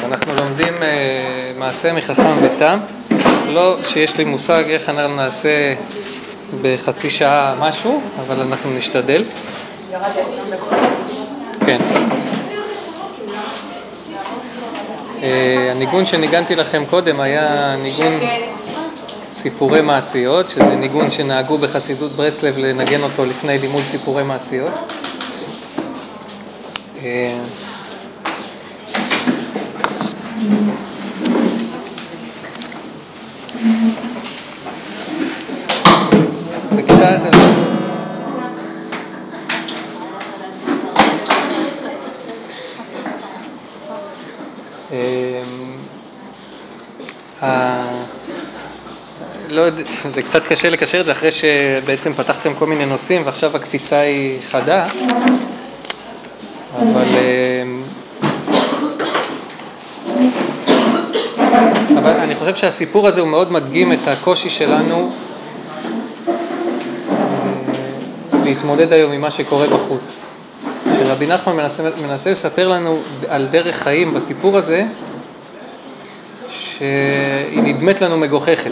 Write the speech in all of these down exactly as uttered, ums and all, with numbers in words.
אנחנו לומדים אה, מעשה מחכם ותם. לא שיש לי מושג איך אנחנו נעשה בחצי שעה משהו, אבל אנחנו נשתדל. ירדתי עשרים דקות. כן. אה, הניגון שניגנתי לכם קודם היה ניגון סיפורי מעשיות, שזה ניגון שנהגו בחסידות ברסלב לנגן אותו לפני לימוד סיפורי מעשיות. אה, זה קצת לא יודע, זה קצת קשה לקשר את זה אחרי שבעצם פתחתם כל מיני נושאים ועכשיו הקפיצה היא חדה, אבל אבל אני חושב שהסיפור הזה הוא מאוד מדגים את הקושי שלנו להתמודד היום עם מה שקורה בחוץ. רבי נחמן מנסה, מנסה לספר לנו על דרך חיים בסיפור הזה שהיא נדמת לנו מגוחכת.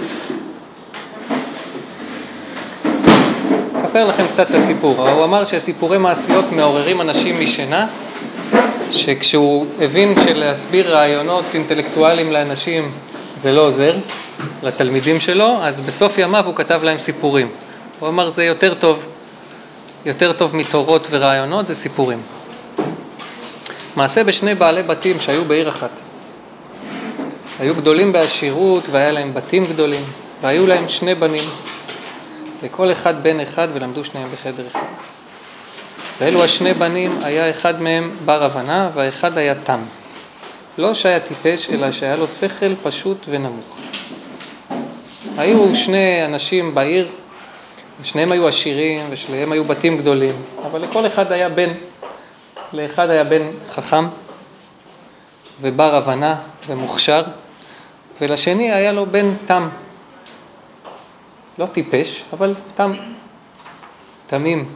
אספר לכם קצת את הסיפור. הוא אמר שהסיפורי מעשיות מעוררים אנשים משינה, שכשהוא הבין שלהסביר רעיונות אינטלקטואליים לאנשים זה לא עוזר לתלמידים שלו, אז בסוף ימיו הוא כתב להם סיפורים. הוא אמר זה יותר טוב, יותר טוב מתורות ורעיונות, זה סיפורים. מעשה בשני בעלי בתים שהיו בעיר אחת. היו גדולים בעשירות והיה להם בתים גדולים, והיו להם שני בנים. לכל אחד בן אחד ולמדו שניהם בחדר אחד. ואלו השני בנים, היה אחד מהם בר הבנה והאחד היה תם. לא שהיה טיפש אלא שהיה לו שכל פשוט ונמוך. היו שני אנשים בעיר, ושניהם היו עשירים ושניהם היו בתים גדולים, אבל לכל אחד היה בן. לאחד היה בן חכם ובר הבנה ומוכשר, ולשני היה לו בן תם. לא טיפש, אבל תם, תמים.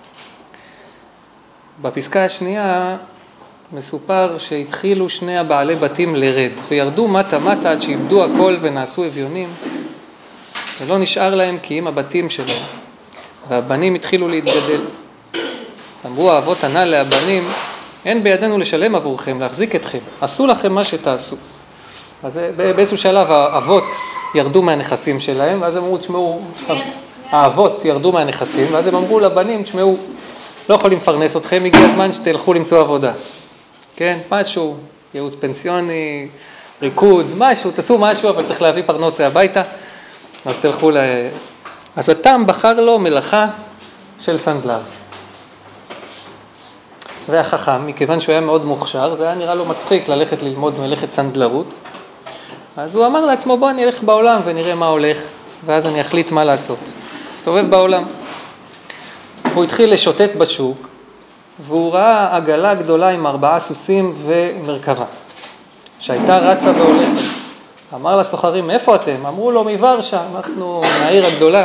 בפסקה השנייה מסופר שהתחילו שני הבעלי בתים לרד, וירדו מטה מטה עד שאיבדו הכל ונעשו אביונים, ולא נשאר להם כי אם הבתים שלו, והבנים התחילו להתגדל. אמרו האבות הנ"ל להבנים, אין בידינו לשלם עבורכם, להחזיק אתכם, עשו לכם מה שתעשו. אז באיזשהו שלב האבות ירדו מהנכסים שלהם, ואז הם אמרו, תשמעו, האבות ירדו מהנכסים, ואז הם אמרו לבנים, תשמעו, לא יכולים לפרנס אתכם, הגיע הזמן שתלכו למצוא עבודה. כן, משהו, ייעוץ פנסיוני, ריקוד, משהו, תעשו משהו, אבל צריך להביא פרנסה הביתה, אז תלכו ל... אז התם בחר לו מלאכה של סנדלר. והחכם, מכיוון שהוא היה מאוד מוכשר, זה היה נראה לו מצחיק ללכת ללמוד מלאכת סנדלרות, אז הוא אמר לעצמו, בוא אני אלך בעולם ונראה מה הולך, ואז אני אחליט מה לעשות. הסתובב בעולם. הוא התחיל לשוטט בשוק, והוא ראה עגלה גדולה עם ארבעה סוסים ומרכבה, שהייתה רצה והולכת. אמר לסוחרים, איפה אתם? אמרו לו, מוורשה, אנחנו מהעיר הגדולה.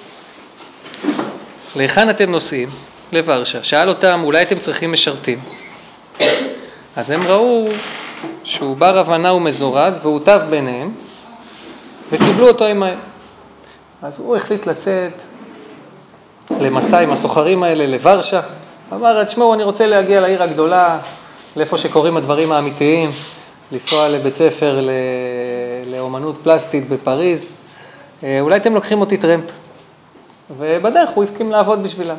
להיכן אתם נוסעים? לוורשה. שאל אותם, אולי אתם צריכים משרתים? אז הם ראו שהוא בר הבנה ומזורז, והוא טב ביניהם, וקיבלו אותו עמהם. אז הוא החליט לצאת למסע עם הסוחרים האלה לוורשה. אמר, תשמעו, אני רוצה להגיע לעיר הגדולה, לאיפה שקוראים הדברים האמיתיים, לנסוע לבית ספר לאומנות פלסטית בפריז. אולי אתם לוקחים אותי טרמפ. ובדרך הוא הסכים לעבוד בשבילם.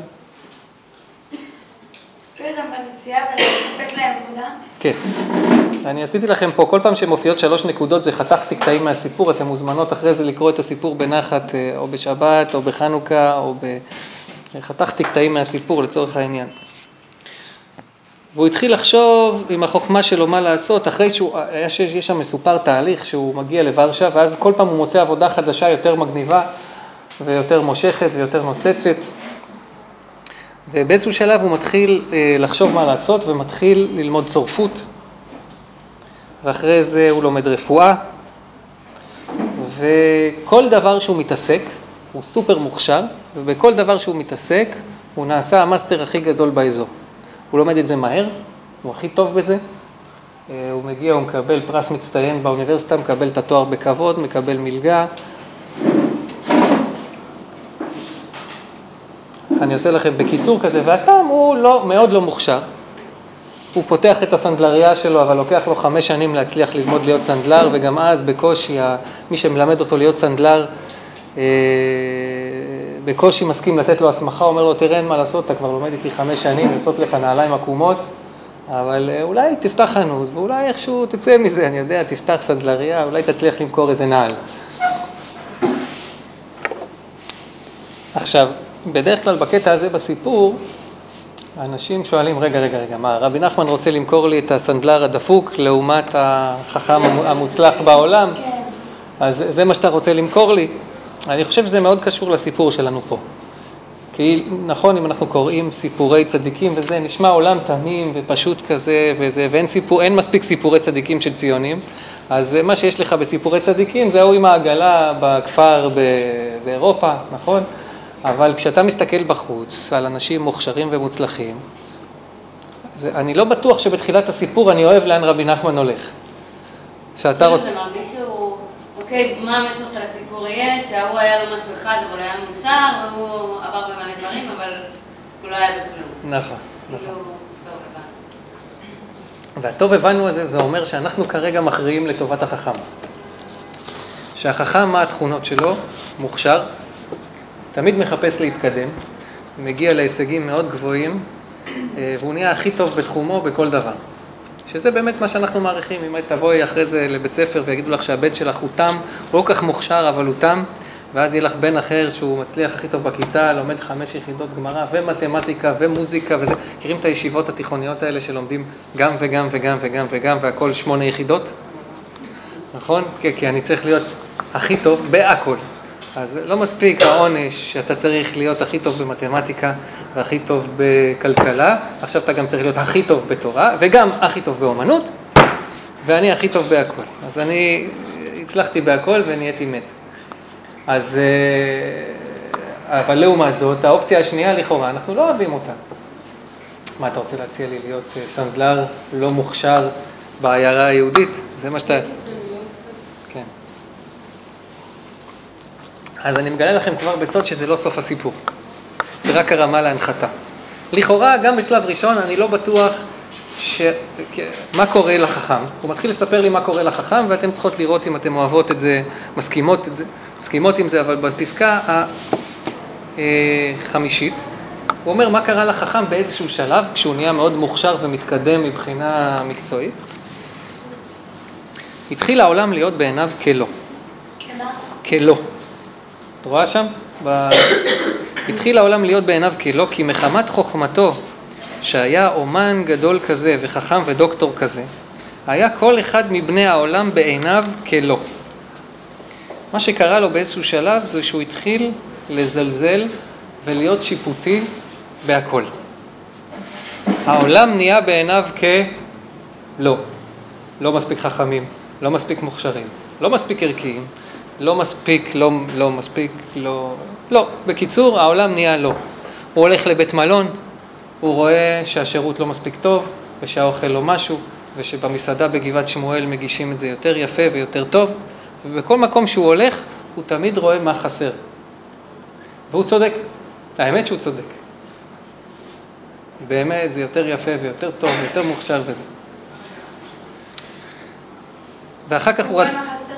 גם בנסיעה ולספק להם עבודה? כן. אני עשיתי לכם פה, כל פעם שמופיעות שלוש נקודות, זה חתכתי קטעים מהסיפור, אתם מוזמנות אחרי זה לקרוא את הסיפור בנחת, או בשבת, או בחנוכה, או ב... חתכתי קטעים מהסיפור לצורך העניין. והוא התחיל לחשוב עם החוכמה שלו מה לעשות, אחרי שהוא, יש שם מסופר תהליך שהוא מגיע לוורשה, ואז כל פעם הוא מוצא עבודה חדשה יותר מגניבה, ויותר מושכת ויותר נוצצת. ובאיזשהו שלב הוא מתחיל לחשוב מה לעשות, ומתחיל ללמוד צורפות, ואחרי זה הוא לומד רפואה, וכל דבר שהוא מתעסק, הוא סופר מוכשר, ובכל דבר שהוא מתעסק, הוא נעשה המאסטר הכי גדול באזור. הוא לומד את זה מהר, הוא הכי טוב בזה, הוא מגיע, הוא מקבל פרס מצטיין באוניברסיטה, מקבל את התואר בכבוד, מקבל מלגה. אני עושה לכם בקיצור כזה, והטעם הוא לא, מאוד לא מוכשר. הוא פותח את הסנדלריה שלו, אבל לוקח לו חמש שנים להצליח ללמוד להיות סנדלר, וגם אז בקושי, מי שמלמד אותו להיות סנדלר, אה, בקושי מסכים לתת לו הסמכה, אומר לו, תראה אין מה לעשות, אתה כבר לומד איתי חמש שנים, יוצאות לך נעליים עקומות, אבל אולי תפתח חנות, ואולי איכשהו תצא מזה, אני יודע, תפתח סנדלריה, אולי תצליח למכור איזה נעל. עכשיו, בדרך כלל בקטע הזה בסיפור, האנשים שואלים, רגע, רגע, רגע, מה, רבי נחמן רוצה למכור לי את הסנדלר הדפוק לעומת החכם המוצלח בעולם? אז זה מה שאתה רוצה למכור לי? אני חושב שזה מאוד קשור לסיפור שלנו פה. כי נכון, אם אנחנו קוראים סיפורי צדיקים וזה, נשמע עולם תמים ופשוט כזה וזה, ואין סיפור, אין מספיק סיפורי צדיקים של ציונים, אז מה שיש לך בסיפורי צדיקים זה הוא עם העגלה בכפר באירופה, נכון? אבל כשאתה מסתכל בחוץ על אנשים מוכשרים ומוצלחים, זה, אני לא בטוח שבתחילת הסיפור אני אוהב לאן רבי נחמן הולך. שאתה רוצה... זה מרגיש שהוא, אוקיי, מה המסר של הסיפור יהיה? שההוא היה לו משהו אחד, אבל הוא היה מאושר, והוא עבר במלא דברים, אבל הוא לא היה בכלום. נכון, נכון. והטוב הבנו הזה, זה אומר שאנחנו כרגע מכריעים לטובת החכם. שהחכם, מה התכונות שלו? מוכשר, תמיד מחפש להתקדם, מגיע להישגים מאוד גבוהים, והוא נהיה הכי טוב בתחומו בכל דבר. שזה באמת מה שאנחנו מעריכים. אם תבואי אחרי זה לבית ספר ויגידו לך שהבן שלך הוא תם, הוא לא כך מוכשר אבל הוא תם, ואז יהיה לך בן אחר שהוא מצליח הכי טוב בכיתה, לומד חמש יחידות גמרא ומתמטיקה ומוזיקה וזה. מכירים את הישיבות התיכוניות האלה שלומדים גם וגם וגם וגם וגם והכל שמונה יחידות? נכון? כי, כי אני צריך להיות הכי טוב בהכל. אז לא מספיק העונש שאתה צריך להיות הכי טוב במתמטיקה והכי טוב בכלכלה, עכשיו אתה גם צריך להיות הכי טוב בתורה וגם הכי טוב באומנות, ואני הכי טוב בהכל. אז אני הצלחתי בהכל ונהייתי מת. אז, אבל לעומת זאת, האופציה השנייה לכאורה, אנחנו לא אוהבים אותה. מה אתה רוצה להציע לי, להיות סנדלר לא מוכשר בעיירה היהודית? זה מה שאתה... כן. אז אני מגלה לכם כבר בסוד שזה לא סוף הסיפור. זה רק הרמה להנחתה. לכאורה, גם בשלב ראשון, אני לא בטוח ש... מה קורה לחכם. הוא מתחיל לספר לי מה קורה לחכם, ואתם צריכות לראות אם אתם אוהבות את זה, מסכימות, את זה, מסכימות עם זה, אבל בפסקה החמישית, הוא אומר מה קרה לחכם באיזשהו שלב, כשהוא נהיה מאוד מוכשר ומתקדם מבחינה מקצועית. התחיל העולם להיות בעיניו כלא. כמה? כלא. את רואה שם? ב... התחיל העולם להיות בעיניו כלא, כי מחמת חוכמתו, שהיה אומן גדול כזה וחכם ודוקטור כזה, היה כל אחד מבני העולם בעיניו כלא. מה שקרה לו באיזשהו שלב זה שהוא התחיל לזלזל ולהיות שיפוטי בהכל. העולם נהיה בעיניו כלא. לא מספיק חכמים, לא מספיק מוכשרים, לא מספיק ערכיים, לא מספיק, לא, לא מספיק, לא, לא. בקיצור, העולם נהיה לא. הוא הולך לבית מלון, הוא רואה שהשירות לא מספיק טוב, ושהאוכל לא משהו, ושבמסעדה בגבעת שמואל מגישים את זה יותר יפה ויותר טוב, ובכל מקום שהוא הולך, הוא תמיד רואה מה חסר. והוא צודק. האמת שהוא צודק. באמת זה יותר יפה ויותר טוב, ויותר מוכשר וזה. ואחר כך הוא רצ...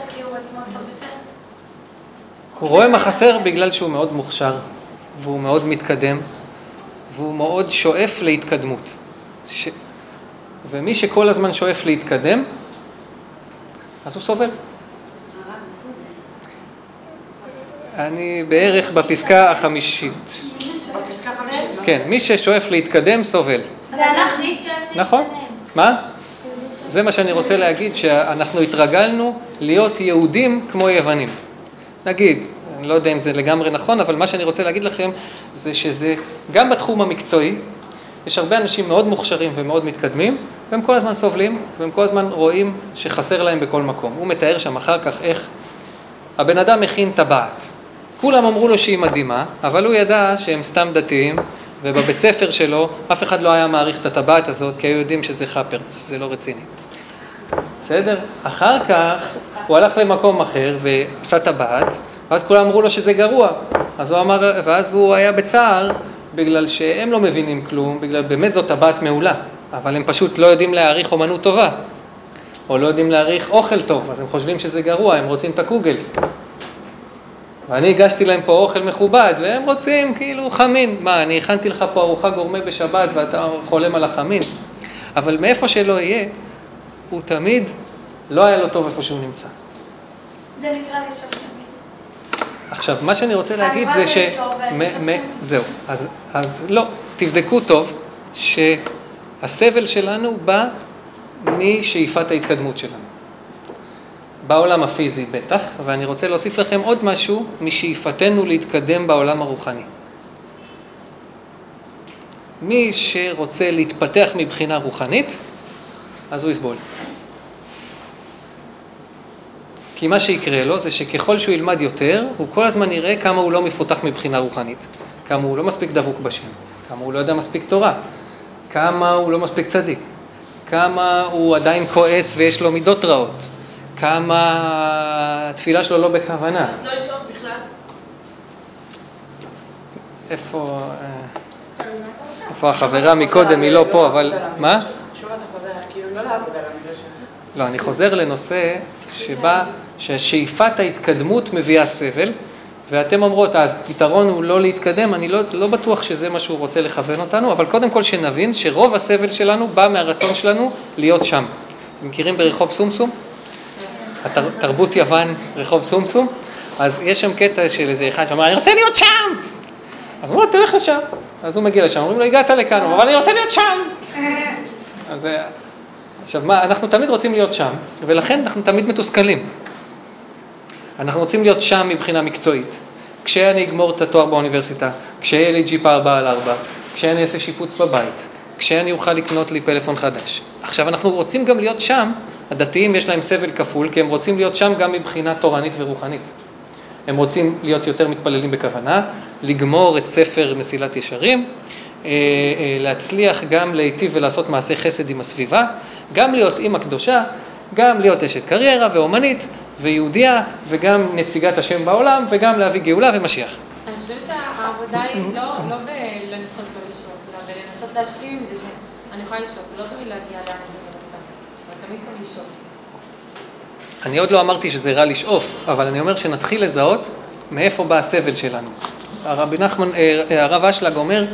הוא רואה מה חסר בגלל שהוא מאוד מוכשר, והוא מאוד מתקדם, והוא מאוד שואף להתקדמות. ש... ומי שכל הזמן שואף להתקדם, אז הוא סובל. אני בערך בפסקה החמישית. בפסקה החמישית? כן, מי ששואף להתקדם סובל. זה אנחנו. נכון? מה? זה מה שאני רוצה להגיד, שאנחנו התרגלנו להיות יהודים כמו יוונים. נגיד, אני לא יודע אם זה לגמרי נכון, אבל מה שאני רוצה להגיד לכם זה שזה גם בתחום המקצועי, יש הרבה אנשים מאוד מוכשרים ומאוד מתקדמים, והם כל הזמן סובלים, והם כל הזמן רואים שחסר להם בכל מקום. הוא מתאר שם אחר כך איך הבן אדם מכין טבעת. כולם אמרו לו שהיא מדהימה, אבל הוא ידע שהם סתם דתיים, ובבית ספר שלו אף אחד לא היה מעריך את הטבעת הזאת, כי היו יודעים שזה חפר, זה לא רציני. בסדר? אחר כך הוא הלך למקום אחר ועשה טבעת, ואז כולם אמרו לו שזה גרוע. אז הוא אמר, ואז הוא היה בצער, בגלל שהם לא מבינים כלום, בגלל באמת זאת טבעת מעולה, אבל הם פשוט לא יודעים להעריך אומנות טובה, או לא יודעים להעריך אוכל טוב, אז הם חושבים שזה גרוע, הם רוצים את הקוגל. ואני הגשתי להם פה אוכל מכובד, והם רוצים כאילו חמין. מה, אני הכנתי לך פה ארוחה גורמה בשבת, ואתה חולם על החמין. אבל מאיפה שלא יהיה, הוא תמיד לא היה לו טוב איפה שהוא נמצא. זה נקרא לשאול תמיד. עכשיו, מה שאני רוצה להגיד זה ש... זהו, אז, אז לא, תבדקו טוב שהסבל שלנו בא משאיפת ההתקדמות שלנו. בעולם הפיזי בטח, ואני רוצה להוסיף לכם עוד משהו משאיפתנו להתקדם בעולם הרוחני. מי שרוצה להתפתח מבחינה רוחנית, אז הוא יסבול. כי מה שיקרה לו זה שככל שהוא ילמד יותר, הוא כל הזמן יראה כמה הוא לא מפותח מבחינה רוחנית, כמה הוא לא מספיק דבוק בשם, כמה הוא לא יודע מספיק תורה, כמה הוא לא מספיק צדיק, כמה הוא עדיין כועס ויש לו מידות רעות, כמה התפילה שלו לא בכוונה. אז לא לשאוף בכלל? איפה... איפה החברה מקודם, היא לא פה, אבל... מה? שוב אתה חוזר, כאילו לא לעבוד על המידות שלך. לא, אני חוזר לנושא שבה, ששאיפת ההתקדמות מביאה סבל, ואתם אומרות, אז פתרון הוא לא להתקדם, אני לא, לא בטוח שזה מה שהוא רוצה לכוון אותנו, אבל קודם כל שנבין שרוב הסבל שלנו בא מהרצון שלנו להיות שם. אתם מכירים ברחוב סומסום? התרבות יוון, רחוב סומסום? אז יש שם קטע של איזה אחד שאומר, אני רוצה להיות שם! אז הוא אומר, תלך לשם. אז הוא מגיע לשם, אומרים לו, הגעת לכאן, הוא אומר, אבל אני רוצה להיות שם! אז... עכשיו, מה, אנחנו תמיד רוצים להיות שם, ולכן אנחנו תמיד מתוסכלים. אנחנו רוצים להיות שם מבחינה מקצועית. כשאני אגמור את התואר באוניברסיטה, כשיהיה לי ג'יפ ארבע על ארבע, כשאני אעשה שיפוץ בבית, כשאני אוכל לקנות לי פלאפון חדש. עכשיו, אנחנו רוצים גם להיות שם, הדתיים יש להם סבל כפול, כי הם רוצים להיות שם גם מבחינה תורנית ורוחנית. הם רוצים להיות יותר מתפללים בכוונה, לגמור את ספר מסילת ישרים, להצליח גם להיטיב ולעשות מעשה חסד עם הסביבה, גם להיות אמא קדושה, גם להיות אשת קריירה ואומנית ויהודיה, וגם נציגת השם בעולם, וגם להביא גאולה ומשיח. אני חושבת שהעבודה היא לא, לא בלנסות לא לשאוף, אלא בלנסות להשלים עם זה שאני יכולה לשאוף, ולא תמיד להגיע לאן אני רוצה, אבל תמיד תמיד לשאוף. אני עוד לא אמרתי שזה רע לשאוף, אבל אני אומר שנתחיל לזהות מאיפה בא הסבל שלנו. הרבי נחמן, הרב אשלג אומר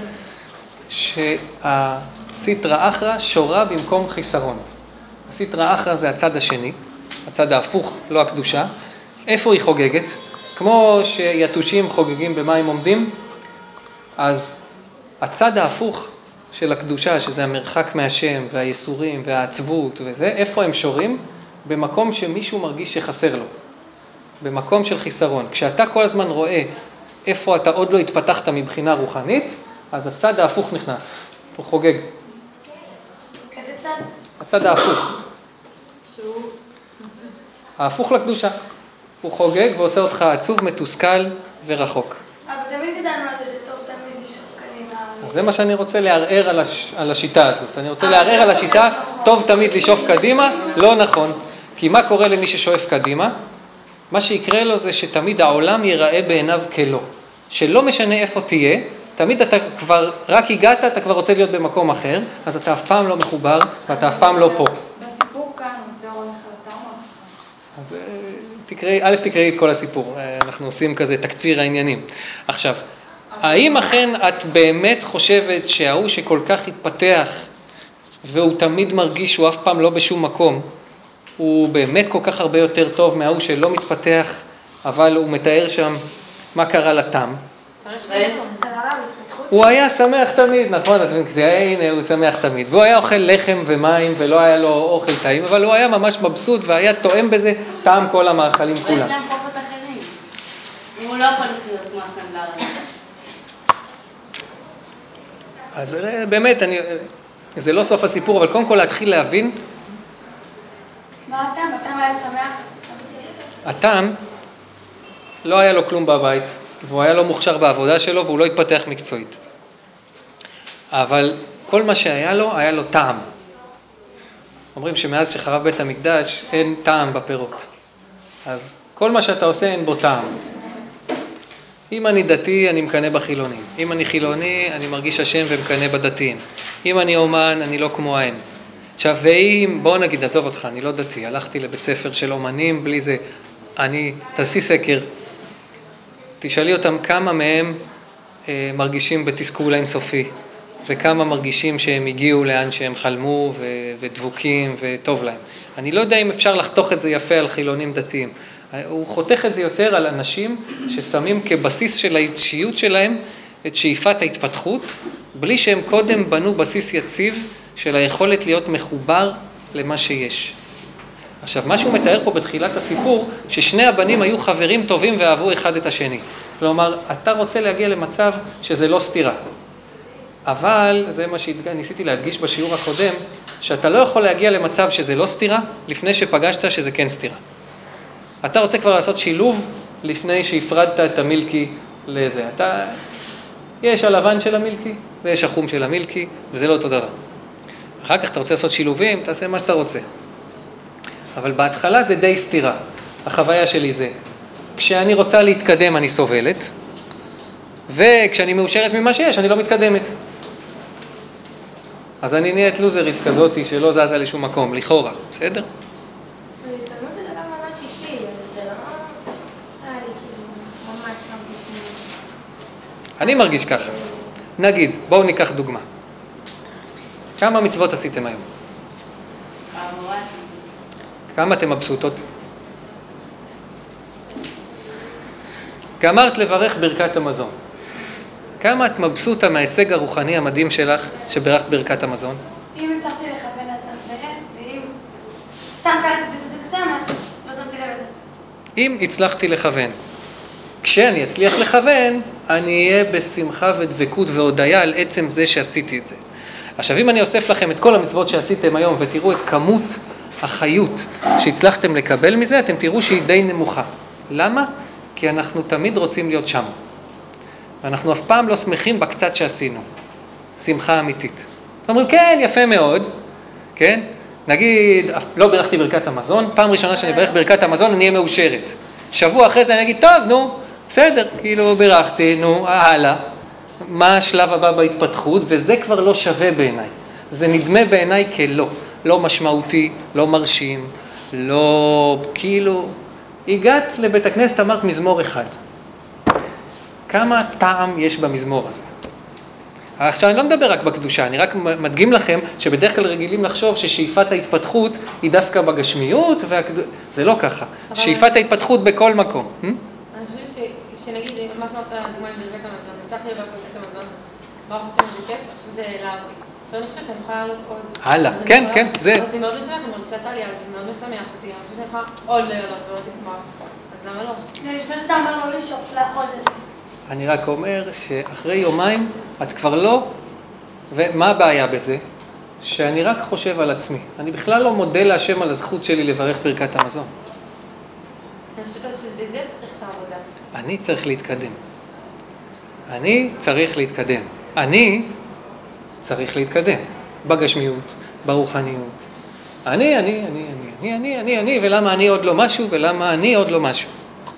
שהסיטרא אחרא שורה במקום חיסרון. הסיטרא אחרא זה הצד השני, הצד ההפוך, לא הקדושה. איפה היא חוגגת? כמו שיתושים חוגגים במים עומדים, אז הצד ההפוך של הקדושה, שזה המרחק מהשם והייסורים והעצבות וזה, איפה הם שורים? במקום שמישהו מרגיש שחסר לו, במקום של חיסרון. כשאתה כל הזמן רואה איפה אתה עוד לא התפתחת מבחינה רוחנית, אז הצד ההפוך נכנס, הוא חוגג. איזה צד? הצד ההפוך. שהוא? ההפוך לקדושה. הוא חוגג ועושה אותך עצוב, מתוסכל ורחוק. אבל תמיד גדלנו על זה שטוב תמיד לשאוף קדימה. אז זה מה שאני רוצה לערער על, הש... על השיטה הזאת. אני רוצה לערער על השיטה, טוב תמיד לשאוף קדימה, לא נכון. כי מה קורה למי ששואף קדימה? מה שיקרה לו זה שתמיד העולם ייראה בעיניו כלא. שלא משנה איפה תהיה, תמיד אתה כבר, רק הגעת, אתה כבר רוצה להיות במקום אחר, אז אתה אף פעם לא מחובר, ואתה אף פעם לא פה. בסיפור כאן, זה הולך על התאום. אז תקראי, א' תקראי את כל הסיפור, אנחנו עושים כזה תקציר העניינים. עכשיו, האם אכן את באמת חושבת שההוא שכל כך התפתח, והוא תמיד מרגיש שהוא אף פעם לא בשום מקום, הוא באמת כל כך הרבה יותר טוב מההוא שלא מתפתח, אבל הוא מתאר שם מה קרה לתם? הוא היה שמח תמיד, נכון? הנה, הוא שמח תמיד. והוא היה אוכל לחם ומים, ולא היה לו אוכל טעים, אבל הוא היה ממש מבסוט, והיה תואם בזה טעם כל המאכלים כולם. ויש להם חובות אחרים. הוא לא יכול לחיות כמו הסנדלר. אז באמת, אני, זה לא סוף הסיפור, אבל קודם כל להתחיל להבין. מה הטעם? הטעם היה שמח? הטעם לא היה לו כלום בבית, והוא היה לא מוכשר בעבודה שלו, והוא לא התפתח מקצועית. אבל כל מה שהיה לו, היה לו טעם. אומרים שמאז שחרב בית המקדש אין טעם בפירות. אז כל מה שאתה עושה אין בו טעם. אם אני דתי, אני מקנה בחילונים. אם אני חילוני, אני מרגיש השם ומקנה בדתיים. אם אני אומן, אני לא כמו ההם. עכשיו, ואם, בוא נגיד, עזוב אותך, אני לא דתי, הלכתי לבית ספר של אומנים, בלי זה, אני, תעשי סקר, תשאלי אותם כמה מהם אה, מרגישים בתסכול אינסופי, וכמה מרגישים שהם הגיעו לאן שהם חלמו ו- ודבוקים וטוב להם. אני לא יודע אם אפשר לחתוך את זה יפה על חילונים דתיים. הוא חותך את זה יותר על אנשים ששמים כבסיס של האישיות שלהם את שאיפת ההתפתחות, בלי שהם קודם בנו בסיס יציב של היכולת להיות מחובר למה שיש. עכשיו, מה שהוא מתאר פה בתחילת הסיפור, ששני הבנים היו חברים טובים ואהבו אחד את השני. כלומר, אתה רוצה להגיע למצב שזה לא סתירה. אבל, זה מה שניסיתי להדגיש בשיעור הקודם, שאתה לא יכול להגיע למצב שזה לא סתירה, לפני שפגשת שזה כן סתירה. אתה רוצה כבר לעשות שילוב לפני שהפרדת את המילקי לזה. אתה, יש הלבן של המילקי ויש החום של המילקי, וזה לא אותו דבר. אחר כך אתה רוצה לעשות שילובים, תעשה מה שאתה רוצה. אבל בהתחלה זה די סתירה. החוויה שלי זה, כשאני רוצה להתקדם אני סובלת, וכשאני מאושרת ממה שיש אני לא מתקדמת. אז אני נהיית לוזרית כזאת שלא זזה לשום מקום, לכאורה, בסדר? ולהתקדמות זה דבר ממש אישי, אז זה לא נראה לי כאילו ממש מרגישים. אני מרגיש ככה. נגיד, בואו ניקח דוגמה. כמה מצוות עשיתם היום? ארבע. כמה אתם מבסוטות? גמרת לברך ברכת המזון. כמה את מבסוטה מההישג הרוחני המדהים שלך שברכת ברכת המזון? אם הצלחתי לכוון אז ואין, ואם סתם קלטתי את זה סתם, לא שמתי לב לזה. אם הצלחתי לכוון. כשאני אצליח לכוון, אני אהיה בשמחה ודבקות והודיה על עצם זה שעשיתי את זה. עכשיו, אם אני אוסף לכם את כל המצוות שעשיתם היום ותראו את כמות החיות שהצלחתם לקבל מזה, אתם תראו שהיא די נמוכה. למה? כי אנחנו תמיד רוצים להיות שם. ואנחנו אף פעם לא שמחים בקצת שעשינו. שמחה אמיתית. אומרים, כן, יפה מאוד, כן? נגיד, לא ברכתי ברכת המזון, פעם ראשונה שאני ברך ברכת המזון, אני אהיה מאושרת. שבוע אחרי זה אני אגיד, טוב, נו, בסדר, כאילו ברכתי, נו, הלאה. מה השלב הבא בהתפתחות? וזה כבר לא שווה בעיניי. זה נדמה בעיניי כלא, לא משמעותי, לא מרשים, לא, כאילו, הגעת לבית הכנסת, אמרת מזמור אחד. כמה טעם יש במזמור הזה? עכשיו אני לא מדבר רק בקדושה, אני רק מדגים לכם שבדרך כלל רגילים לחשוב ששאיפת ההתפתחות היא דווקא בגשמיות, והקד... זה לא ככה. שאיפת ההתפתחות בכל מקום. אני חושבת שנגיד, מה שאמרת דוגמה עם ברכת המזון, הצלחתי לברך ברכת המזון, ברוך השם זה כיף, עכשיו זה העלה אותי. עכשיו אני חושבת שאני יכולה לעלות עוד. הלאה, כן, כן, זה. אז זה מאוד משמח, אני מרגישה את העלייה, אז זה מאוד משמח אותי. אני חושבת שאני יכולה עוד לעלות ועוד לשמוח, אז למה לא? זה נשמע שאתה אומר לא לשאוף לעוד את זה. אני רק אומר שאחרי יומיים את כבר לא, ומה הבעיה בזה? שאני רק חושב על עצמי. אני בכלל לא מודה להשם על הזכות שלי לברך ברכת המזון. אני חושבת שבזה צריך את העבודה. אני צריך להתקדם. אני צריך להתקדם. אני צריך להתקדם. בגשמיות, ברוחניות. אני, אני, אני, אני, אני, אני, אני, אני, ולמה אני עוד לא משהו, ולמה אני עוד לא משהו.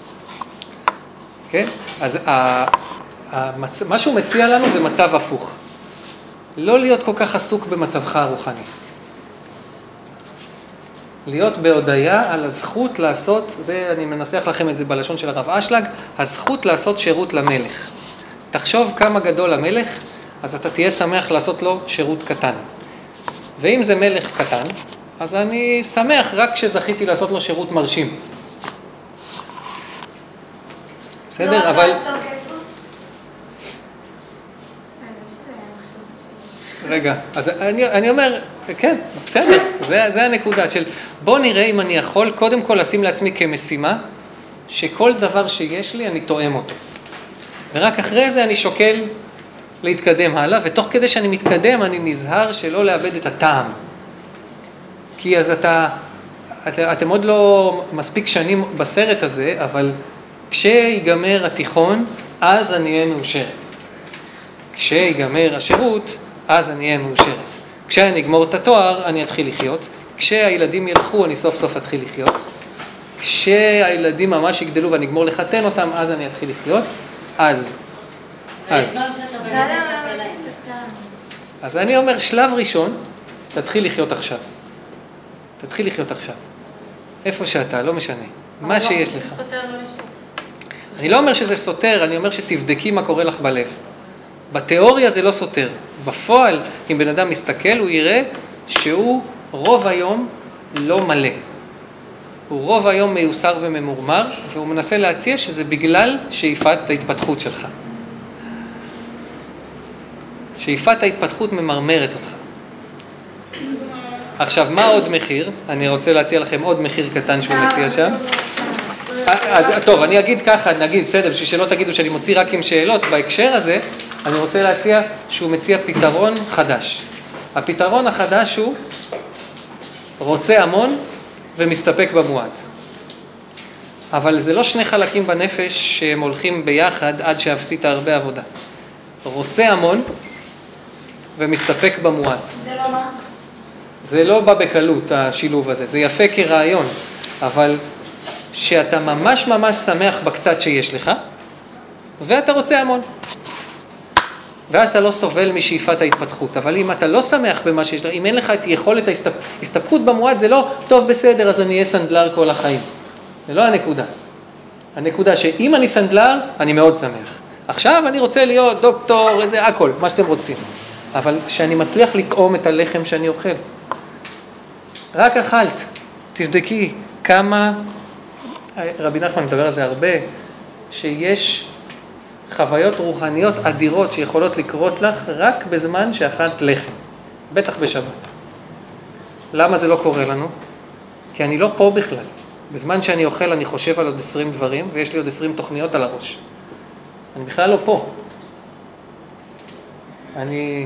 כן? אז המצ... מה שהוא מציע לנו זה מצב הפוך. לא להיות כל כך עסוק במצבך הרוחני. להיות בהודיה על הזכות לעשות, זה אני מנסח לכם את זה בלשון של הרב אשלג, הזכות לעשות שירות למלך. תחשוב כמה גדול המלך, אז אתה תהיה שמח לעשות לו שירות קטן. ואם זה מלך קטן, אז אני שמח רק כשזכיתי לעשות לו שירות מרשים. בסדר, אבל... רגע, אז אני, אני אומר, כן, בסדר, זה, זה הנקודה של בוא נראה אם אני יכול קודם כל לשים לעצמי כמשימה שכל דבר שיש לי אני תואם אותו. ורק אחרי זה אני שוקל להתקדם הלאה, ותוך כדי שאני מתקדם אני נזהר שלא לאבד את הטעם. כי אז אתה, את, אתם עוד לא מספיק שנים בסרט הזה, אבל כשיגמר התיכון, אז אני אהיה מאושרת. כשיגמר השירות, אז אני אהיה מאושרת. כשאני אגמור את התואר, אני אתחיל לחיות. כשהילדים ילכו אני סוף סוף אתחיל לחיות. כשהילדים ממש יגדלו ואני אגמור לחתן אותם, אז אני אתחיל לחיות. אז. ויש גם שאתה באמת תצפה להם. אז אני אומר, שלב ראשון, תתחיל לחיות עכשיו. תתחיל לחיות עכשיו. איפה שאתה, לא משנה. מה שיש לך. זה סותר לא לשאוף. אני לא אומר שזה סותר, אני אומר שתבדקי מה קורה לך בלב. בתיאוריה זה לא סותר. בפועל, אם בן אדם מסתכל, הוא יראה שהוא רוב היום לא מלא. הוא רוב היום מיוסר וממורמר, והוא מנסה להציע שזה בגלל שאיפת ההתפתחות שלך. שאיפת ההתפתחות ממרמרת אותך. עכשיו, מה עוד מחיר? אני רוצה להציע לכם עוד מחיר קטן שהוא מציע שם. אז טוב, אני אגיד ככה, נגיד, בסדר, בשביל שלא תגידו שאני מוציא רק עם שאלות, בהקשר הזה, אני רוצה להציע שהוא מציע פתרון חדש. הפתרון החדש הוא רוצה המון ומסתפק במועט. אבל זה לא שני חלקים בנפש שהם הולכים ביחד עד שעשית הרבה עבודה. רוצה המון ומסתפק במועט. זה לא מה? זה לא בא בקלות השילוב הזה, זה יפה כרעיון, אבל שאתה ממש ממש שמח בקצת שיש לך, ואתה רוצה המון. ואז אתה לא סובל משאיפת ההתפתחות. אבל אם אתה לא שמח במה שיש לך, אם אין לך את יכולת ההסתפקות במועט, זה לא טוב בסדר, אז אני אהיה סנדלר כל החיים. זה לא הנקודה. הנקודה שאם אני סנדלר, אני מאוד שמח. עכשיו אני רוצה להיות דוקטור, איזה הכל, מה שאתם רוצים. אבל שאני מצליח לטעום את הלחם שאני אוכל. רק אכלת, תבדקי כמה, רבי נחמן מדבר על זה הרבה, שיש חוויות רוחניות אדירות שיכולות לקרות לך רק בזמן שאכלת לחם, בטח בשבת. למה זה לא קורה לנו? כי אני לא פה בכלל. בזמן שאני אוכל אני חושב על עוד עשרים דברים, ויש לי עוד עשרים תוכניות על הראש. אני בכלל לא פה. אני...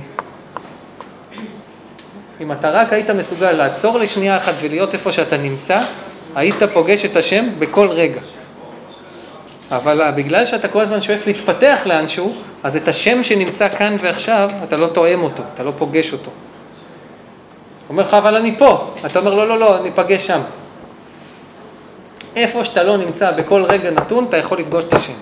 אם אתה רק היית מסוגל לעצור לשנייה אחת ולהיות איפה שאתה נמצא, היית פוגש את השם בכל רגע. אבל בגלל שאתה כל הזמן שואף להתפתח לאנשהו, אז את השם שנמצא כאן ועכשיו, אתה לא תואם אותו, אתה לא פוגש אותו. אומר לך, אבל אני פה. אתה אומר, לא, לא, לא, אני פגש שם. איפה שאתה לא נמצא בכל רגע נתון, אתה יכול לפגוש את השם.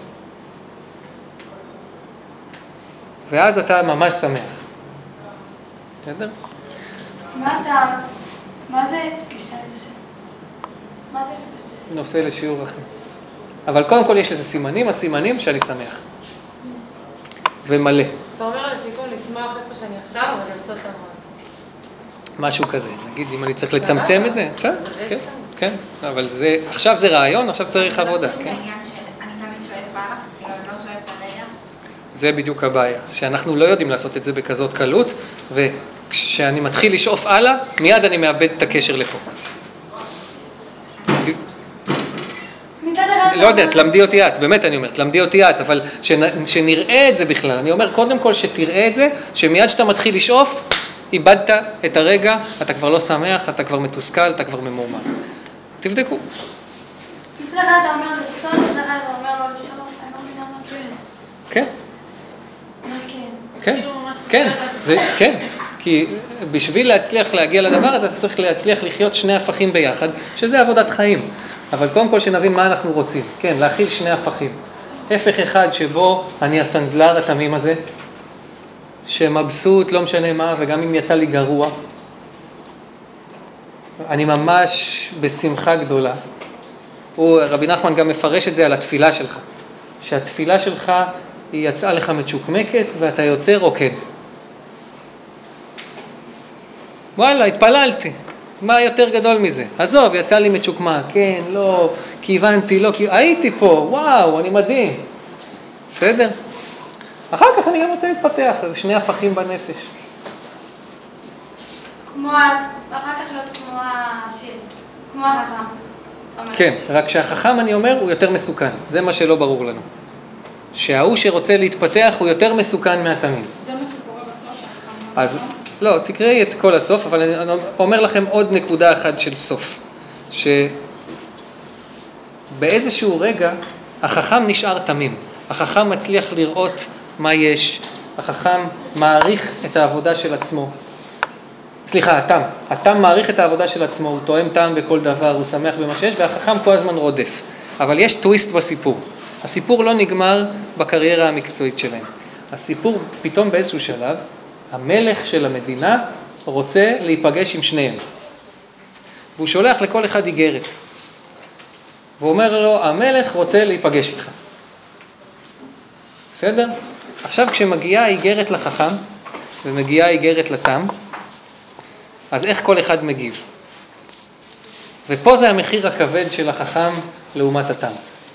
ואז אתה ממש שמח. בסדר? מה אתה... מה זה גישה לשם? מה זה לפגוש את השם? נושא לשיעור אחר. אבל קודם כל יש איזה סימנים, הסימנים שאני שמח. ומלא. אתה אומר לסיכום, לשמוח איפה שאני עכשיו, אבל לרצות המון. משהו כזה. נגיד, אם אני צריך לצמצם את זה, בסדר? כן, כן. אבל זה, עכשיו זה רעיון, עכשיו צריך עבודה. זה העניין שאני תמיד שואף הלאה, כאילו אני לא שואף הרגע. זה בדיוק הבעיה, שאנחנו לא יודעים לעשות את זה בכזאת קלות, וכשאני מתחיל לשאוף הלאה, מיד אני מאבד את הקשר לפה. לא יודע, תלמדי אותי את, באמת אני אומר, תלמדי אותי את, אבל שנראה את זה בכלל. אני אומר, קודם כל שתראה את זה, שמיד שאתה מתחיל לשאוף, איבדת את הרגע, אתה כבר לא שמח, אתה כבר מתוסכל, אתה כבר ממורמר. תבדקו. מצד אחד אתה אומר לרצות, מצד אחד אתה אומר לא לשאוף, אני לא מבינה מה זה. כן. מה כן? כן, כן, זה, כן. כי בשביל להצליח להגיע לדבר הזה, אתה צריך להצליח לחיות שני הפכים ביחד, שזה עבודת חיים. אבל קודם כל שנבין מה אנחנו רוצים. כן, להכיל שני הפכים. הפך אחד שבו אני הסנדלר התמים הזה, שמבסוט, לא משנה מה, וגם אם יצא לי גרוע, אני ממש בשמחה גדולה. הוא, רבי נחמן גם מפרש את זה על התפילה שלך. שהתפילה שלך היא יצאה לך מצ'וקמקת ואתה יוצא רוקד. וואלה, התפללתי. מה יותר גדול מזה? עזוב, יצא לי מצ'וקמה, כן, לא, כיוונתי, לא, כי... הייתי פה, וואו, אני מדהים. בסדר? אחר כך אני גם רוצה להתפתח, אז שני הפכים בנפש. כמו, אחר כך להיות כמו השיר, כמו החכם. כן, רק שהחכם אני אומר הוא יותר מסוכן, זה מה שלא ברור לנו. שההוא שרוצה להתפתח הוא יותר מסוכן מהתמים. זה מה שקורה בסוף, החכם. אז לא, תקראי את כל הסוף, אבל אני אומר לכם עוד נקודה אחת של סוף. שבאיזשהו רגע החכם נשאר תמים. החכם מצליח לראות מה יש. החכם מעריך את העבודה של עצמו. סליחה, התם. התם מעריך את העבודה של עצמו, הוא תואם טעם בכל דבר, הוא שמח במה שיש, והחכם כל הזמן רודף. אבל יש טוויסט בסיפור. הסיפור לא נגמר בקריירה המקצועית שלהם. הסיפור פתאום באיזשהו שלב, המלך של המדינה רוצה להיפגש עם שניהם. והוא שולח לכל אחד איגרת. והוא אומר לו, המלך רוצה להיפגש איתך. בסדר? עכשיו כשמגיעה איגרת לחכם, ומגיעה איגרת לתם, אז איך כל אחד מגיב? ופה זה המחיר הכבד של החכם לעומת התם.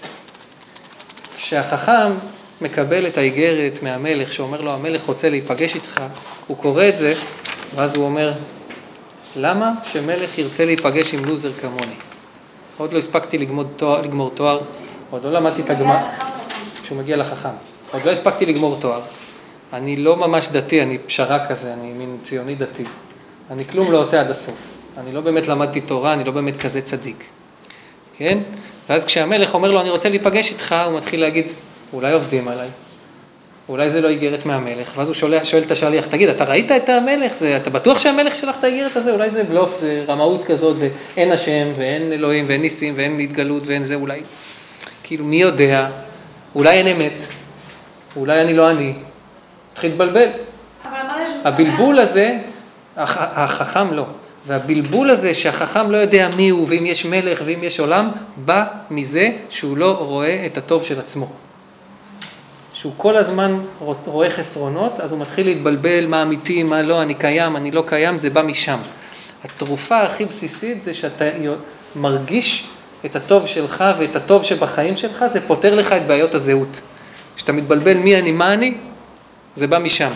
כשהחכם מקבל את האיגרת מהמלך, שאומר לו, המלך רוצה להיפגש איתך, הוא קורא את זה, ואז הוא אומר, למה שמלך ירצה להיפגש עם לוזר כמוני? עוד לא הספקתי לגמור תואר, לגמור תואר, עוד לא למדתי את הגמרא, כשהוא מגיע לחכם. עוד לא הספקתי לגמור תואר. אני לא ממש דתי, אני פשרה כזה, אני מין ציוני דתי. אני כלום לא עושה עד הסוף. אני לא באמת למדתי תורה, אני לא באמת כזה צדיק. כן? ואז כשהמלך אומר לו, אני רוצה להיפגש איתך, הוא מתחיל להגיד, אולי עובדים עליי. אולי זה לא איגרת מהמלך. ואז הוא שואל, שואל את השליח, תגיד, אתה ראית את המלך? זה, אתה בטוח שהמלך שלח את האיגרת הזה? אולי זה בלוף, זה רמאות כזאת, ואין השם, ואין אלוהים, ואין ניסים, ואין התגלות, ואין זה, אולי. כאילו, מי יודע? אולי אין אמת. אולי אני לא אני. תחיל להתבלבל. הבלבול הזה, החכם לא. והבלבול הזה שהחכם לא יודע מי הוא, ואם יש מלך ואם יש עולם, בא מזה שהוא לא רואה את הטוב של עצמו. שהוא כל הזמן רואה חסרונות, אז הוא מתחיל להתבלבל מה אמיתי, מה לא, אני קיים, אני לא קיים, זה בא משם. התרופה הכי בסיסית זה שאתה מרגיש את הטוב שלך ואת הטוב שבחיים שלך, זה פותר לך את בעיות הזהות. כשאתה מתבלבל מי אני, מה אני, זה בא משם.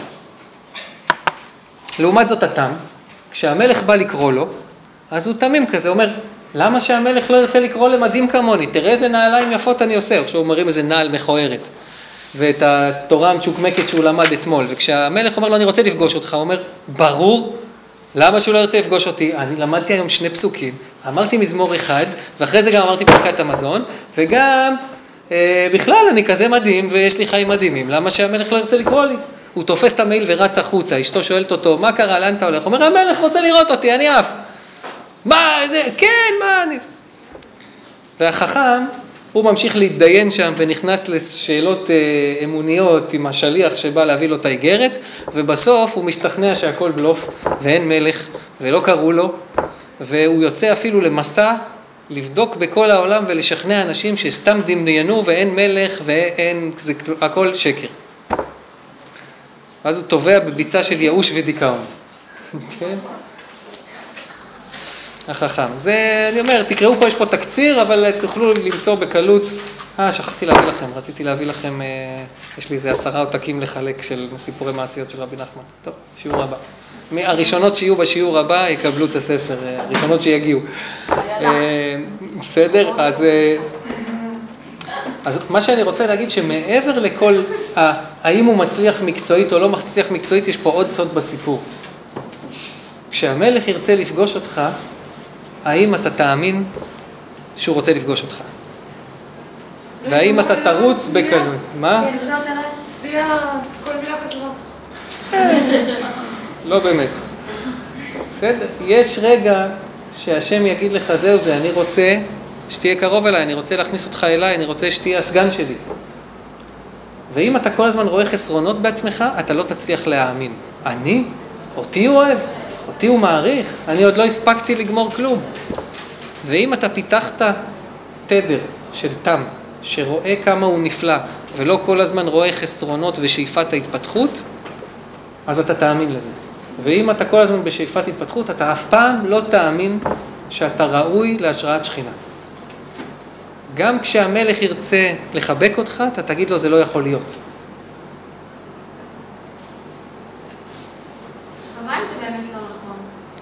לעומת זאת התם, כשהמלך בא לקרוא לו, אז הוא תמים כזה, הוא אומר, למה שהמלך לא ירצה לקרוא למדים כמוני? תראה איזה נעליים יפות אני עושה, עכשיו הוא מרים איזה נעל מכוערת, ואת התורה המצ'וקמקת שהוא למד אתמול, וכשהמלך אומר לו, אני רוצה לפגוש אותך, הוא אומר, ברור, למה שהוא לא ירצה לפגוש אותי? אני למדתי היום שני פסוקים, אמרתי מזמור אחד, ואחרי זה גם אמרתי ברכת המזון, וגם אה, בכלל אני כזה מדהים, ויש לי חיים מדהימים, למה שהמלך לא ירצה לקרוא לי? הוא תופס את המעיל ורץ החוצה, אשתו שואלת אותו, מה קרה, לאן אתה הולך? הוא אומר, המלך רוצה לראות אותי, אני עף. מה זה? כן, מה אני... והחכם, הוא ממשיך להתדיין שם ונכנס לשאלות אה, אמוניות עם השליח שבא להביא לו את האיגרת, ובסוף הוא משתכנע שהכל בלוף ואין מלך ולא קראו לו, והוא יוצא אפילו למסע לבדוק בכל העולם ולשכנע אנשים שסתם דמיינו ואין מלך ואין, זה הכל שקר. אז הוא תובע בביצה של ייאוש ודיכאון. כן? החכם. זה, אני אומר, תקראו פה, יש פה תקציר, אבל תוכלו למצוא בקלות. אה, שכחתי להביא לכם, רציתי להביא לכם, אה, יש לי איזה עשרה עותקים לחלק של סיפורי מעשיות של רבי נחמן. טוב, שיעור הבא. הראשונות שיהיו בשיעור הבא יקבלו את הספר, הראשונות שיגיעו. אה, בסדר? אז... אה, אז מה שאני רוצה להגיד שמעבר לכל, האם הוא מצליח מקצועית או לא מצליח מקצועית, יש פה עוד סוד בסיפור. כשהמלך ירצה לפגוש אותך, האם אתה תאמין שהוא רוצה לפגוש אותך? והאם אתה תרוץ בקלות? מה? כן, חשבת עליי? זה כל מילה חשובה. לא באמת. בסדר, יש רגע שהשם יגיד לך זהו זה, אני רוצה שתהיה קרוב אליי, אני רוצה להכניס אותך אליי, אני רוצה שתהיה הסגן שלי. ואם אתה כל הזמן רואה חסרונות בעצמך, אתה לא תצליח להאמין. אני? אותי הוא אוהב? אותי הוא מעריך? אני עוד לא הספקתי לגמור כלום. ואם אתה פיתחת תדר של תם, שרואה כמה הוא נפלא, ולא כל הזמן רואה חסרונות ושאיפת ההתפתחות, אז אתה תאמין לזה. ואם אתה כל הזמן בשאיפת התפתחות, אתה אף פעם לא תאמין שאתה ראוי להשראת שכינה. גם כשהמלך ירצה לחבק אותך, אתה תגיד לו זה לא יכול להיות. ומה אם זה באמת לא נכון?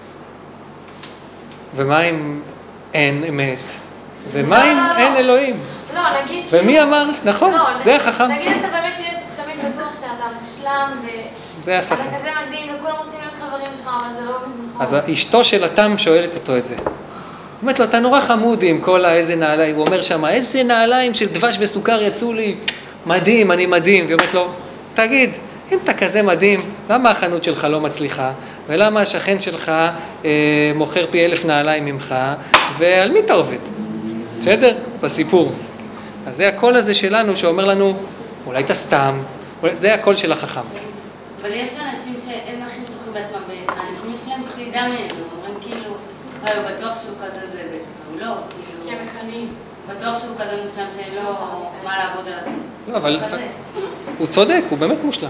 ומה אם אין אמת? ומה אם אין אלוהים? לא, נגיד... ומי אמר? נכון, זה החכם. נגיד אתה באמת תהיה תמיד בטוח שאתה מושלם זה החכם. ואתה כזה מדהים וכולם רוצים להיות חברים שלך, אבל זה לא נכון. אז אשתו של התם שואלת אותו את זה. אומרת לו, אתה נורא חמודי עם כל איזה נעליים. הוא אומר שם, איזה נעליים של דבש וסוכר יצאו לי. מדהים, אני מדהים. והיא אומרת לו, תגיד, אם אתה כזה מדהים, למה החנות שלך לא מצליחה? ולמה השכן שלך אה, מוכר פי אלף נעליים ממך, ועל מי אתה עובד? בסדר? בסיפור. אז זה הקול הזה שלנו שאומר לנו, אולי אתה סתם, אולי... זה הקול של החכם. אבל יש אנשים שהם הכי בטוחים בעצמם, ואנשים יש להם סלידה מהם, הם אומרים כאילו, אוי, הוא בטוח שהוא כזה זה, הוא לא, כאילו... כי הם מקנאים. בטוח שהוא כזה מושלם שאין לו מה לעבוד על עצמו. לא, אבל הוא צודק, הוא באמת מושלם.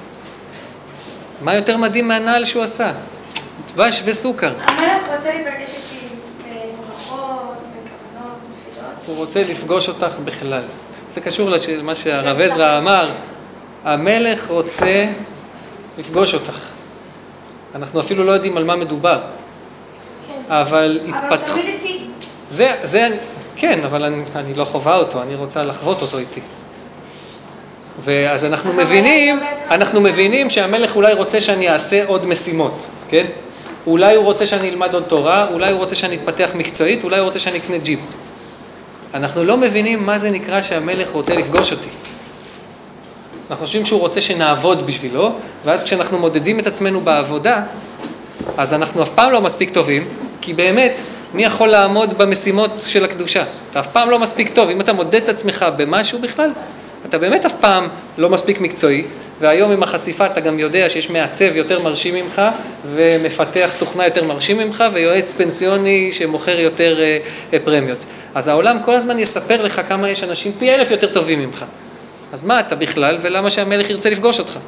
מה יותר מדהים מהנעל שהוא עשה? דבש וסוכר. המלך רוצה להיפגש איתי בברכות, בכוונות, בתפילות. הוא רוצה לפגוש אותך בכלל. זה קשור למה שהרב עזרא אמר, המלך רוצה לפגוש אותך. אנחנו אפילו לא יודעים על מה מדובר. כן. אבל אבל התפתח... תמיד איתי. זה, זה, כן, אבל אני, אני לא חווה אותו, אני רוצה לחוות אותו איתי. ואז אנחנו מבינים, אנחנו מבינים שהמלך אולי רוצה שאני אעשה עוד משימות, כן? אולי הוא רוצה שאני אלמד עוד תורה, אולי הוא רוצה שאני אתפתח מקצועית, אולי הוא רוצה שאני אקנה ג'יפ. אנחנו לא מבינים מה זה נקרא שהמלך רוצה לפגוש אותי. אנחנו חושבים שהוא רוצה שנעבוד בשבילו, ואז כשאנחנו מודדים את עצמנו בעבודה, אז אנחנו אף פעם לא מספיק טובים, כי באמת, מי יכול לעמוד במשימות של הקדושה? אתה אף פעם לא מספיק טוב. אם אתה מודד את עצמך במשהו בכלל, אתה באמת אף פעם לא מספיק מקצועי, והיום עם החשיפה אתה גם יודע שיש מעצב יותר מרשים ממך, ומפתח תוכנה יותר מרשים ממך, ויועץ פנסיוני שמוכר יותר אה, אה, פרמיות. אז העולם כל הזמן יספר לך כמה יש אנשים פי אלף יותר טובים ממך. אז מה אתה בכלל, ולמה שהמלך ירצה לפגוש אותך?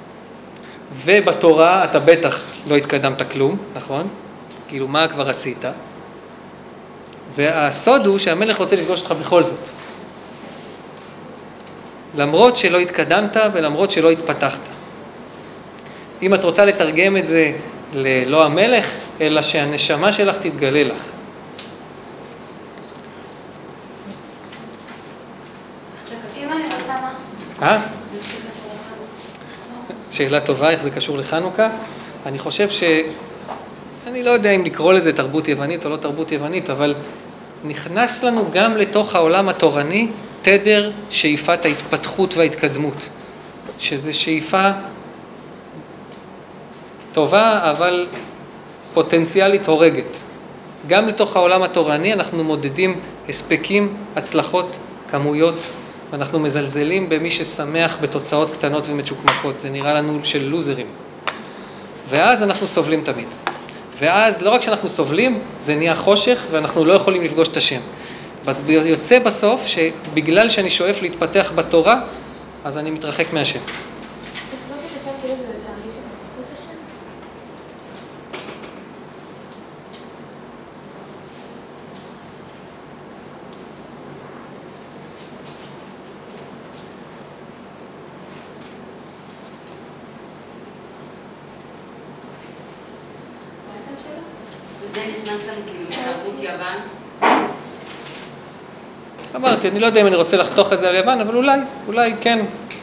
ובתורה אתה בטח לא התקדמת כלום, נכון? כאילו מה כבר עשית? והסוד הוא שהמלך רוצה לפגוש אותך בכל זאת. למרות שלא התקדמת ולמרות שלא התפתחת. אם את רוצה לתרגם את זה ללא המלך, אלא שהנשמה שלך תתגלה לך. אם אני רוצה מה? אה? שאלה טובה, איך זה קשור לחנוכה? אני חושב ש... אני לא יודע אם לקרוא לזה תרבות יוונית או לא תרבות יוונית, אבל נכנס לנו גם לתוך העולם התורני תדר שאיפת ההתפתחות וההתקדמות, שזה שאיפה טובה אבל פוטנציאלית הורגת. גם לתוך העולם התורני אנחנו מודדים הספקים, הצלחות, כמויות, ואנחנו מזלזלים במי ששמח בתוצאות קטנות ומצ'וקמקות. זה נראה לנו של לוזרים. ואז אנחנו סובלים תמיד. ואז לא רק שאנחנו סובלים, זה נהיה חושך ואנחנו לא יכולים לפגוש את השם. אז יוצא בסוף שבגלל שאני שואף להתפתח בתורה, אז אני מתרחק מהשם. לפגוש את השם כאילו זה להרגיש את מחוץ השם? וזה נכנס לנו כאילו תרבות יוון. אמרתי, אני לא יודע אם אני רוצה לחתוך את זה על יוון, אבל אולי, אולי כן.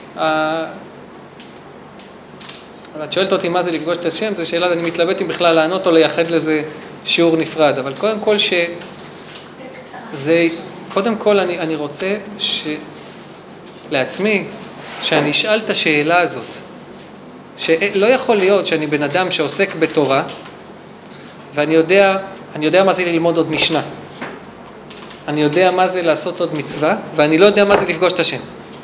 את שואלת אותי מה זה לפגוש את השם, זו שאלה, אני מתלבט אם בכלל לענות או לייחד לזה שיעור נפרד, אבל קודם כל ש... זה, קודם כל אני, אני רוצה ש... לעצמי, שאני אשאל את השאלה הזאת, שלא יכול להיות שאני בן אדם שעוסק בתורה, ואני יודע, אני יודע מה זה ללמוד עוד משנה. אני יודע מה זה לעשות עוד מצווה, ואני לא יודע מה זה לפגוש את השם.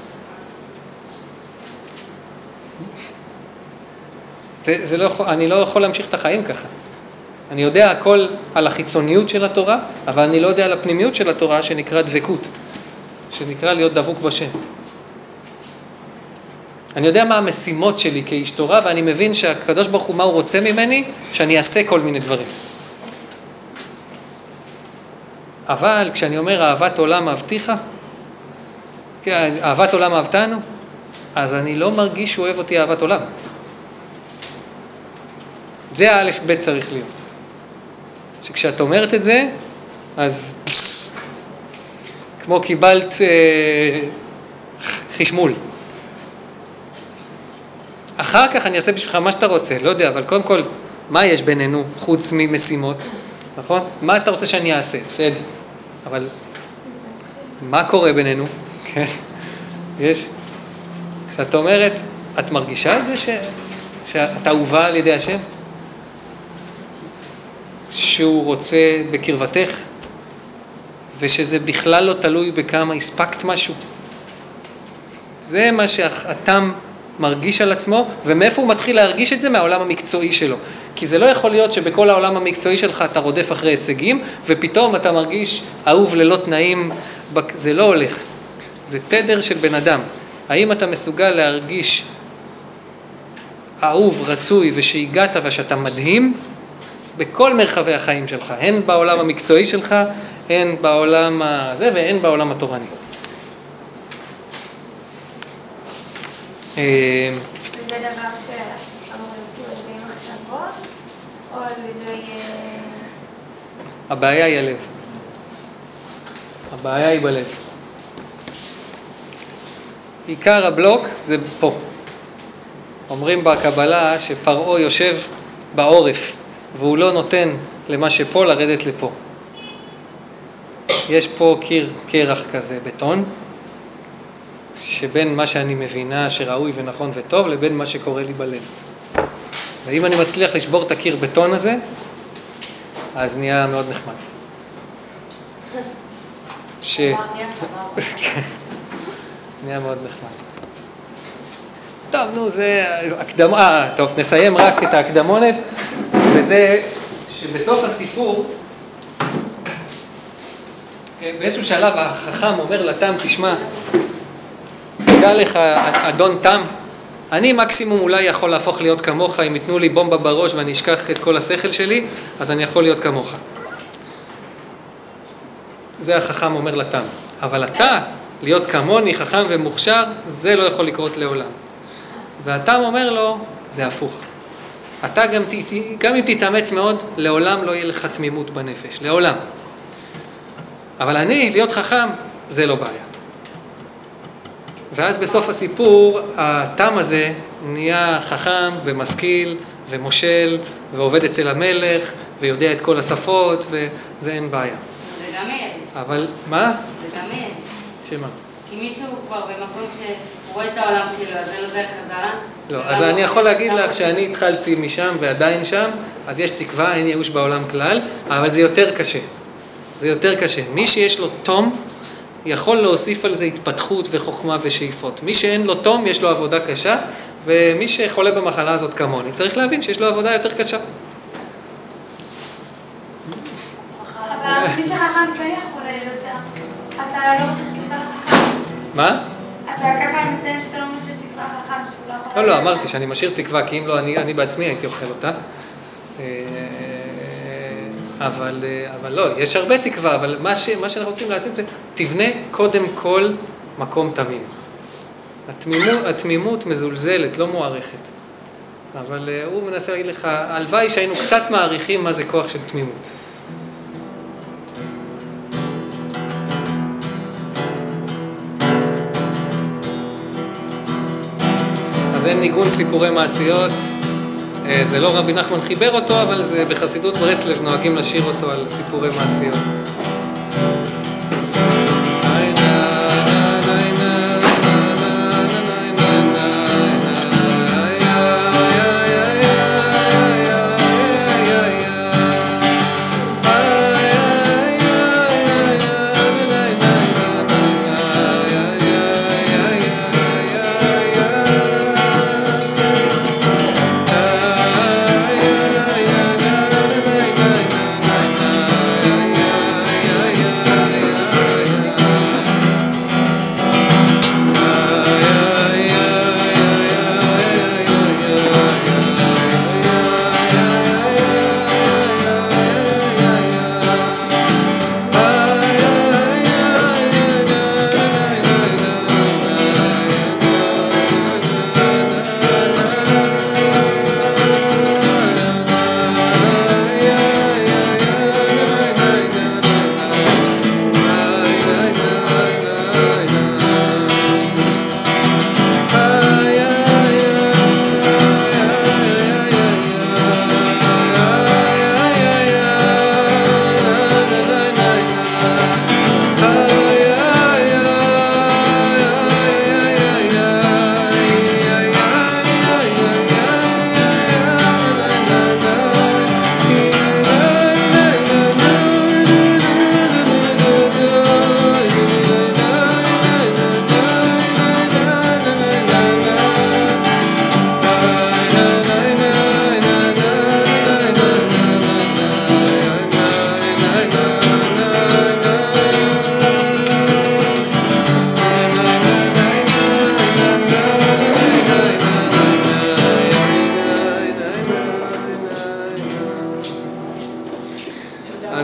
זה, זה לא יכול, אני לא יכול להמשיך את החיים ככה. אני יודע הכל על החיצוניות של התורה, אבל אני לא יודע על הפנימיות של התורה שנקרא דבקות, שנקרא להיות דבוק בשם. אני יודע מה המשימות שלי כאיש תורה, ואני מבין שהקדוש ברוך הוא מה הוא רוצה ממני, שאני אעשה כל מיני דברים. אבל כשאני אומר אהבת עולם אהבתיך, אהבת עולם אהבתנו, אז אני לא מרגיש שהוא אוהב אותי אהבת עולם. זה האלף בית צריך להיות. שכשאת אומרת את זה, אז כמו קיבלת אה, חשמול. אחר כך אני אעשה בשבילך מה שאתה רוצה, לא יודע, אבל קודם כל, מה יש בינינו חוץ ממשימות, נכון? מה אתה רוצה שאני אעשה? בסדר. אבל מה קורה בינינו? כן. יש. כשאת אומרת, את מרגישה את זה ש... שאת אהובה על ידי השם? שהוא רוצה בקרבתך, ושזה בכלל לא תלוי בכמה הספקת משהו. זה מה שהאדם מרגיש על עצמו, ומאיפה הוא מתחיל להרגיש את זה? מהעולם המקצועי שלו. כי זה לא יכול להיות שבכל העולם המקצועי שלך אתה רודף אחרי הישגים, ופתאום אתה מרגיש אהוב ללא תנאים, זה לא הולך. זה תדר של בן אדם. האם אתה מסוגל להרגיש אהוב, רצוי, ושהגעת ושאתה מדהים בכל מרחבי החיים שלך, הן בעולם המקצועי שלך, הן בעולם הזה והן בעולם התורני. זה דבר שאמור להיות על ידי מחשבות, או על ידי... הבעיה היא הלב. הבעיה היא בלב. עיקר הבלוק זה פה. אומרים בקבלה שפרעה יושב בעורף, והוא לא נותן למה שפה לרדת לפה. יש פה קיר קרח כזה, בטון, שבין מה שאני מבינה שראוי ונכון וטוב, לבין מה שקורה לי בלב. ואם אני מצליח לשבור את הקיר בטון הזה, אז נהיה מאוד נחמד. ש... נהיה מאוד נחמד. טוב, נו, זה הקדמה, אה, טוב, נסיים רק את ההקדמונת, וזה שבסוף הסיפור, באיזשהו שלב החכם אומר לתם, תשמע, תגע לך אדון תם, אני מקסימום אולי יכול להפוך להיות כמוך, אם יתנו לי בומבה בראש ואני אשכח את כל השכל שלי, אז אני יכול להיות כמוך. זה החכם אומר לתם. אבל אתה, להיות כמוני, חכם ומוכשר, זה לא יכול לקרות לעולם. והתם אומר לו, זה הפוך. אתה גם, גם אם תתאמץ מאוד, לעולם לא יהיה לך תמימות בנפש, לעולם. אבל אני, להיות חכם, זה לא בעיה. ואז בסוף הסיפור, התם הזה נהיה חכם ומשכיל ומושל, ועובד אצל המלך, ויודע את כל השפות, וזה אין בעיה. זה גם יש. אבל, מה? זה גם יש. שמה? כי מישהו כבר במקום שהוא רואה את העולם שלו, אז אין לו דרך חזרה. לא, אז אני יכול להגיד לך שאני התחלתי משם ועדיין שם, אז יש תקווה, אין ייאוש בעולם כלל, אבל זה יותר קשה. זה יותר קשה. מי שיש לו תום, יכול להוסיף על זה התפתחות וחוכמה ושאיפות. מי שאין לו תום, יש לו עבודה קשה, ומי שחולה במחלה הזאת כמוני, צריך להבין שיש לו עבודה יותר קשה. אבל מי שחכם כן יכול יותר. אתה לא משאיר תקווה לחכם. מה? אתה ככה מסיים שאתה לא משאיר תקווה לחכם, שהוא לא יכול... לא, לא, אמרתי שאני משאיר תקווה, כי אם לא, אני, אני בעצמי הייתי אוכל אותה. אבל, אבל לא, יש הרבה תקווה, אבל מה, ש, מה שאנחנו רוצים להציג זה, תבנה קודם כל מקום תמים. התמימות, התמימות מזולזלת, לא מוערכת. אבל הוא מנסה להגיד לך, הלוואי שהיינו קצת מעריכים מה זה כוח של תמימות. אז אין ניגון סיפורי מעשיות, זה לא רבי נחמן חיבר אותו, אבל זה בחסידות ברסלב נוהגים לשיר אותו על סיפורי מעשיות.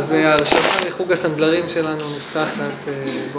אז ההרשמה לחוג הסנדלרים שלנו נפתחת.